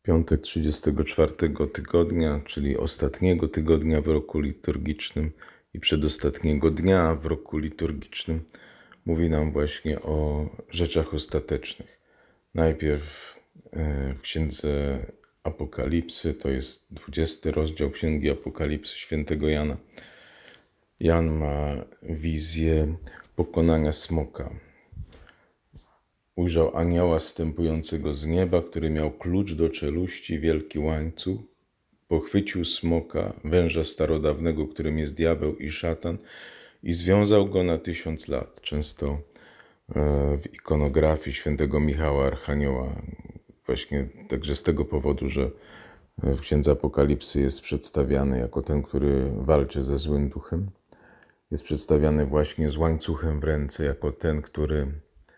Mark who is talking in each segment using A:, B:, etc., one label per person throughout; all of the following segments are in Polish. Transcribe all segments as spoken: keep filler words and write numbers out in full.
A: Piątek trzydziestego czwartego tygodnia, czyli ostatniego tygodnia w roku liturgicznym i przedostatniego dnia w roku liturgicznym, mówi nam właśnie o rzeczach ostatecznych. Najpierw w Księdze Apokalipsy, to jest dwudziesty rozdział Księgi Apokalipsy świętego Jana. Jan ma wizję pokonania smoka. Ujrzał anioła zstępującego z nieba, który miał klucz do czeluści, wielki łańcuch. Pochwycił smoka, węża starodawnego, którym jest diabeł i szatan, i związał go na tysiąc lat. Często w ikonografii świętego Michała Archanioła, właśnie także z tego powodu, że w Księdze Apokalipsy jest przedstawiany jako ten, który walczy ze złym duchem. Jest przedstawiany właśnie z łańcuchem w ręce, jako ten, który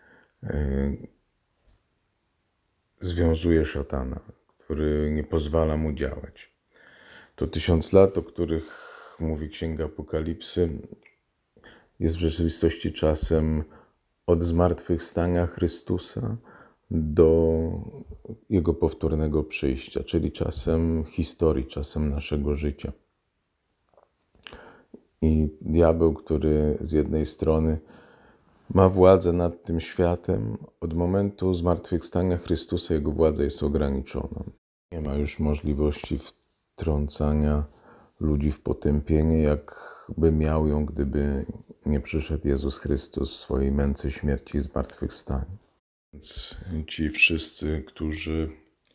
A: związuje szatana, który nie pozwala mu działać. To tysiąc lat, o których mówi Księga Apokalipsy, jest w rzeczywistości czasem od zmartwychwstania Chrystusa do Jego powtórnego przyjścia, czyli czasem historii, czasem naszego życia. I diabeł, który z jednej strony ma władzę nad tym światem, od momentu zmartwychwstania Chrystusa jego władza jest ograniczona. Nie ma już możliwości wtrącania ludzi w potępienie, jakby miał ją, gdyby nie przyszedł Jezus Chrystus w swojej męce, śmierci i zmartwychwstaniu. Więc ci wszyscy, którzy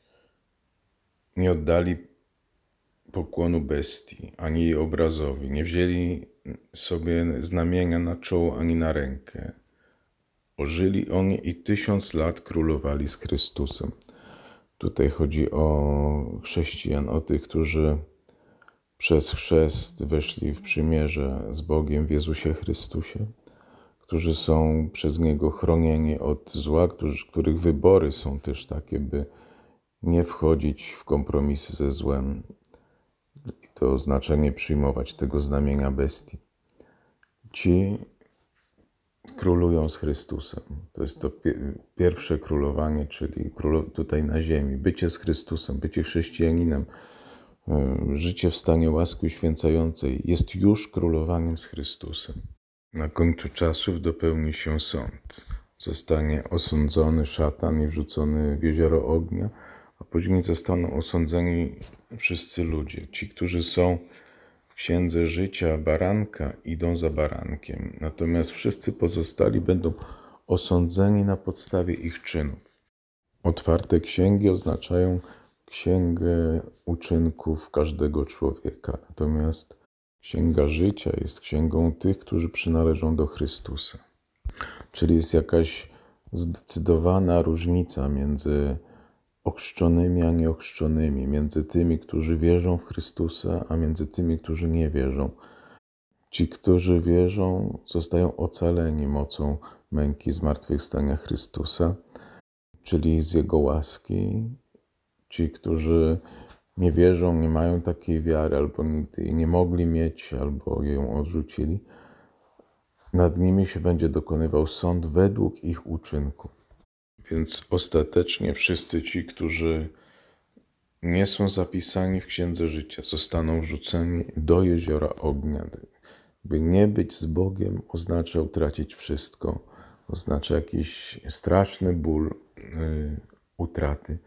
A: nie oddali pokłonu bestii, ani jej obrazowi, nie wzięli sobie znamienia na czoło ani na rękę, ożyli oni i tysiąc lat królowali z Chrystusem. Tutaj chodzi o chrześcijan, o tych, którzy przez chrzest weszli w przymierze z Bogiem w Jezusie Chrystusie, którzy są przez Niego chronieni od zła, którzy, których wybory są też takie, by nie wchodzić w kompromisy ze złem. I to oznacza nie przyjmować tego znamienia bestii. Ci królują z Chrystusem. To jest to pierwsze królowanie, czyli tutaj na ziemi. Bycie z Chrystusem, bycie chrześcijaninem, życie w stanie łaski uświęcającej jest już królowaniem z Chrystusem. Na końcu czasów dopełni się sąd. Zostanie osądzony szatan i wrzucony w jezioro ognia, a później zostaną osądzeni wszyscy ludzie. Ci, którzy są w Księdze Życia baranka, idą za barankiem. Natomiast wszyscy pozostali będą osądzeni na podstawie ich czynów. Otwarte księgi oznaczają księgę uczynków każdego człowieka. Natomiast Księga Życia jest księgą tych, którzy przynależą do Chrystusa. Czyli jest jakaś zdecydowana różnica między ochrzczonymi a nieochrzczonymi, między tymi, którzy wierzą w Chrystusa, a między tymi, którzy nie wierzą. Ci, którzy wierzą, zostają ocaleni mocą męki zmartwychwstania Chrystusa, czyli z Jego łaski. Ci, którzy nie wierzą, nie mają takiej wiary, albo nigdy jej nie mogli mieć, albo ją odrzucili, nad nimi się będzie dokonywał sąd według ich uczynków. Więc ostatecznie wszyscy ci, którzy nie są zapisani w Księdze Życia, zostaną wrzuceni do jeziora ognia. By nie być z Bogiem oznacza utracić wszystko, oznacza jakiś straszny ból yy, utraty.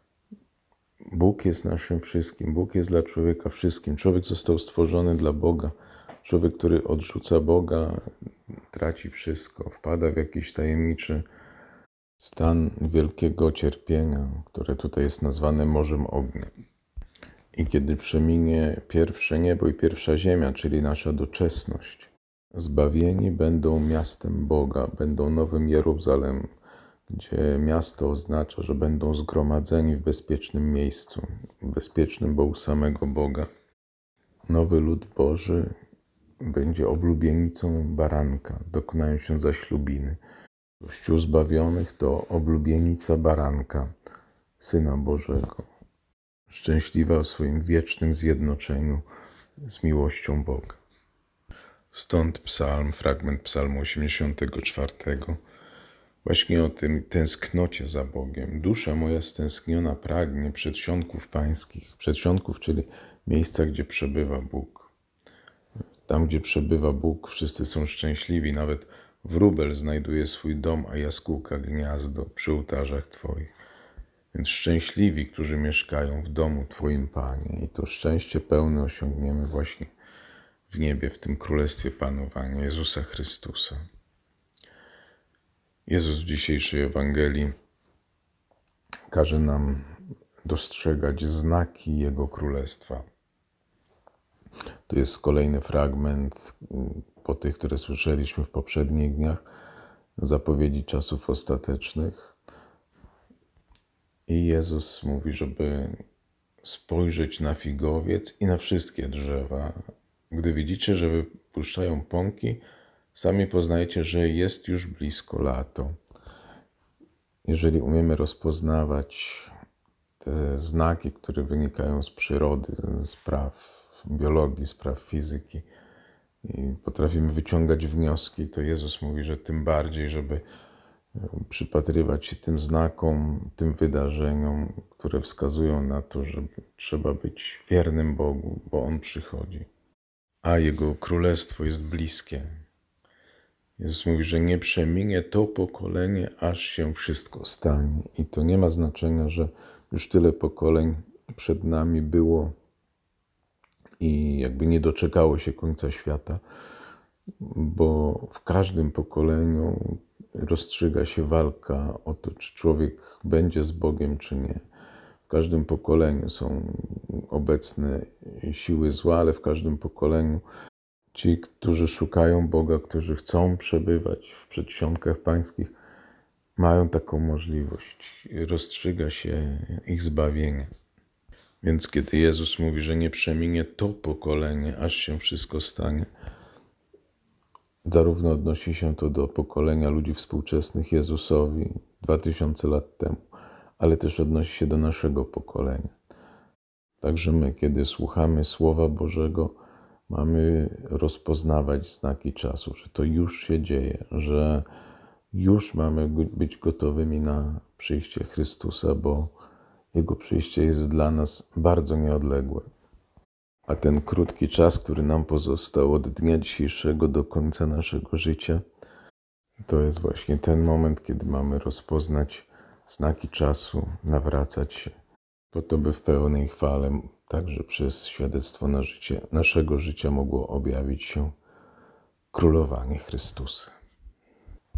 A: Bóg jest naszym wszystkim, Bóg jest dla człowieka wszystkim. Człowiek został stworzony dla Boga. Człowiek, który odrzuca Boga, traci wszystko, wpada w jakiś tajemniczy stan wielkiego cierpienia, które tutaj jest nazwane morzem ognia. I kiedy przeminie pierwsze niebo i pierwsza ziemia, czyli nasza doczesność, zbawieni będą miastem Boga, będą nowym Jeruzalem, gdzie miasto oznacza, że będą zgromadzeni w bezpiecznym miejscu, bezpiecznym, bo u samego Boga. Nowy lud Boży będzie oblubienicą baranka, dokonają się zaślubiny. Kościół zbawionych to oblubienica baranka, Syna Bożego, szczęśliwa w swoim wiecznym zjednoczeniu z miłością Boga. Stąd psalm, fragment psalmu osiemdziesiątego czwartego. właśnie o tym tęsknocie za Bogiem. Dusza moja stęskniona pragnie przedsionków pańskich. Przedsionków, czyli miejsca, gdzie przebywa Bóg. Tam, gdzie przebywa Bóg, wszyscy są szczęśliwi. Nawet wróbel znajduje swój dom, a jaskółka gniazdo przy ołtarzach Twoich. Więc szczęśliwi, którzy mieszkają w domu Twoim, Panie. I to szczęście pełne osiągniemy właśnie w niebie, w tym Królestwie Panowania Jezusa Chrystusa. Jezus w dzisiejszej Ewangelii każe nam dostrzegać znaki Jego Królestwa. To jest kolejny fragment po tych, które słyszeliśmy w poprzednich dniach, zapowiedzi czasów ostatecznych. I Jezus mówi, żeby spojrzeć na figowiec i na wszystkie drzewa. Gdy widzicie, że wypuszczają pąki, sami poznajcie, że jest już blisko lato. Jeżeli umiemy rozpoznawać te znaki, które wynikają z przyrody, z praw biologii, z praw fizyki, i potrafimy wyciągać wnioski, to Jezus mówi, że tym bardziej, żeby przypatrywać się tym znakom, tym wydarzeniom, które wskazują na to, że trzeba być wiernym Bogu, bo On przychodzi, a Jego Królestwo jest bliskie. Jezus mówi, że nie przeminie to pokolenie, aż się wszystko stanie. I to nie ma znaczenia, że już tyle pokoleń przed nami było i jakby nie doczekało się końca świata, bo w każdym pokoleniu rozstrzyga się walka o to, czy człowiek będzie z Bogiem, czy nie. W każdym pokoleniu są obecne siły zła, ale w każdym pokoleniu ci, którzy szukają Boga, którzy chcą przebywać w przedsionkach pańskich, mają taką możliwość. Rozstrzyga się ich zbawienie. Więc kiedy Jezus mówi, że nie przeminie to pokolenie, aż się wszystko stanie, zarówno odnosi się to do pokolenia ludzi współczesnych Jezusowi dwa tysiące lat temu, ale też odnosi się do naszego pokolenia. Także my, kiedy słuchamy Słowa Bożego, mamy rozpoznawać znaki czasu, że to już się dzieje, że już mamy być gotowymi na przyjście Chrystusa, bo Jego przyjście jest dla nas bardzo nieodległe. A ten krótki czas, który nam pozostał od dnia dzisiejszego do końca naszego życia, to jest właśnie ten moment, kiedy mamy rozpoznać znaki czasu, nawracać się, po to, by w pełnej chwale, także przez świadectwo na życie, naszego życia mogło objawić się królowanie Chrystusa.